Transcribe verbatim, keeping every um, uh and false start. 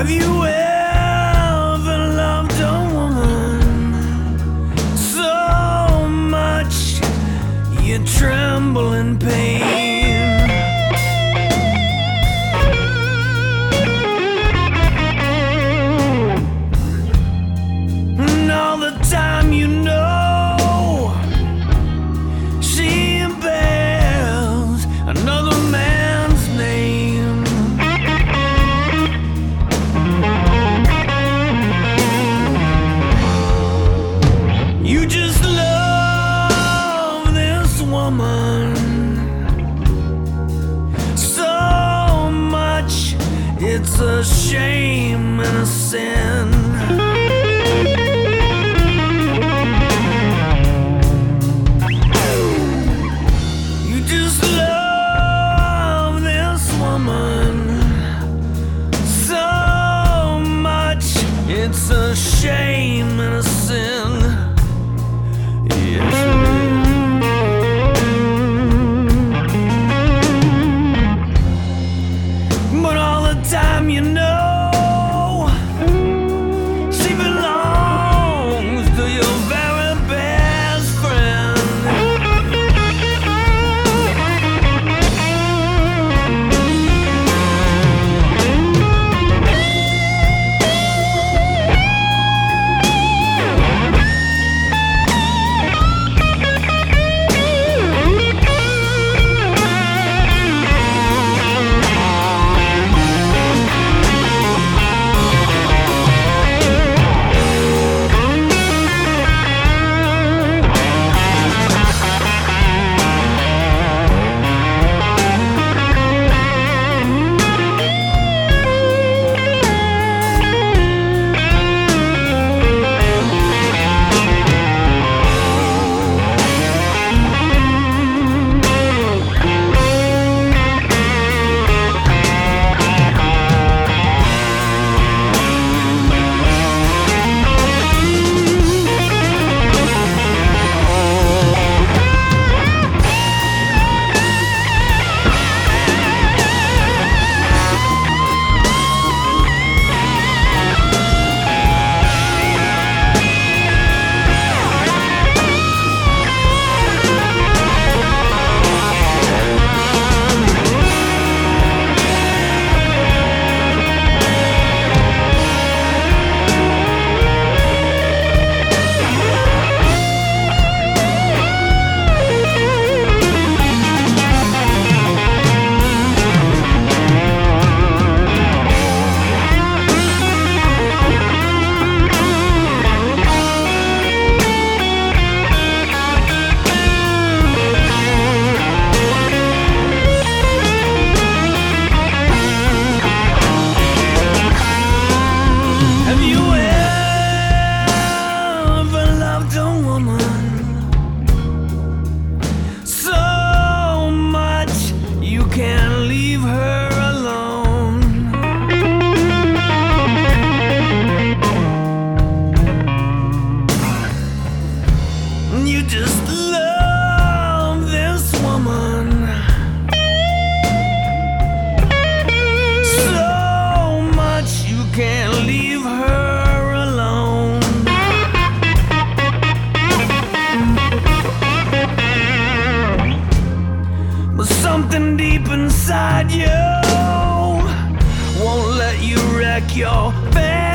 Have you ever loved a woman so much you tremble in pain? And all the time you know she bears another man's name. You just love this woman so much, it's a shame and a sin. You just love this woman so much, it's a shame and a sin. Yes, it is. But all the time you know she belongs to your very best friend. Can't leave her alone. You just love this woman so much you can't leave her alone. But something deep inside you won't let you wreck your family.